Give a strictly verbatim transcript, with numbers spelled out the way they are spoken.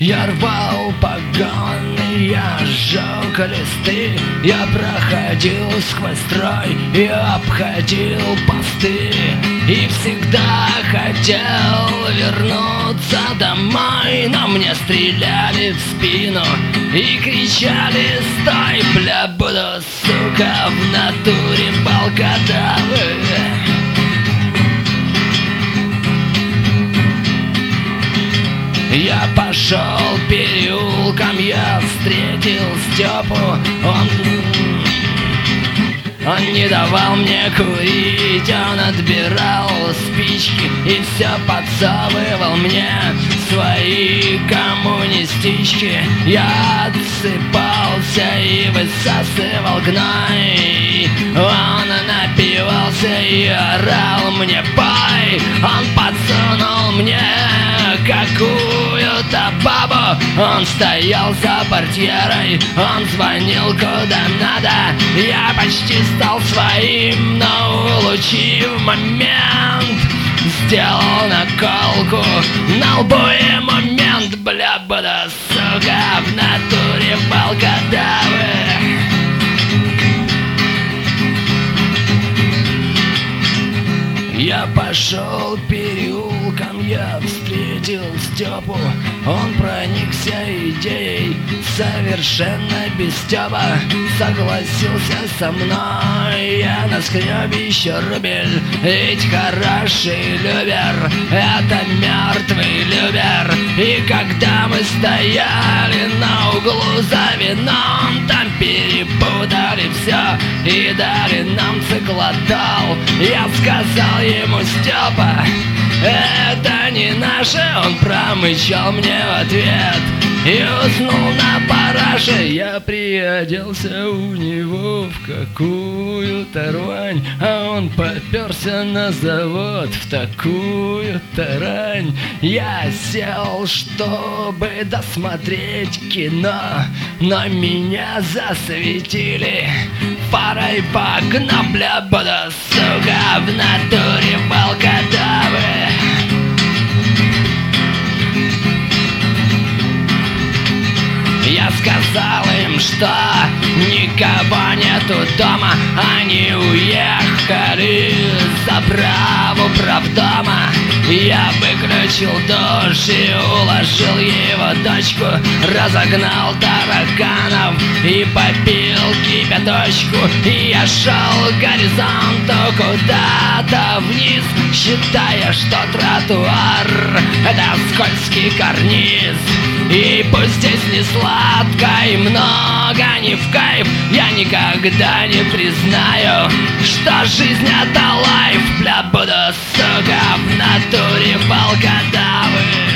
Я рвал погоны, я сжег листы, я проходил сквозь строй и обходил посты. И всегда хотел вернуться домой, но мне стреляли в спину и кричали: стой, бля, буду, сука, в натуре волкодавы. Я пошел переулком, я встретил Степу. Он, он не давал мне курить, он отбирал спички и все подсовывал мне свои коммунистички. Я отсыпался и высасывал гной. Он напивался и орал мне: пой! Он подсунул мне какую-то бабу. Он стоял за портьерой, он звонил куда надо. Я почти стал своим, но улучив момент, сделал наколку на лбу и момент. Бля, буду, сука, в натуре волкодавы. Я пошел переулком, я встретил Степу. Он проникся идеей, совершенно без Степа согласился со мной. Я наскреб еще рубль, ведь хороший любер — это мертвый любер. И когда мы стояли на углу за вином, там перепутали все и дали нам циклотал. Я сказал ему: Степа, это не наше. Он промычал мне в ответ и уснул на параше. Я приоделся у него в какую-то рвань, а он поперся на завод в такую-то рань. Я сел, чтобы досмотреть кино, но меня засветили фарой по окну. Бля, буду, сука, в натуре волкодавы. Я сказал им, что никого нету дома. Они уехали за праву правдома. Я выключил душ и уложил его дочку, разогнал тараканов и попил кипяточку. И я шел к горизонту куда-то вниз, считая, что тротуар — это скользкий карниз. И пусть здесь не сладко и много не в кайф, я никогда не признаю, что жизнь — это лайф. Бля, буду, сука, в натуре волкодавы.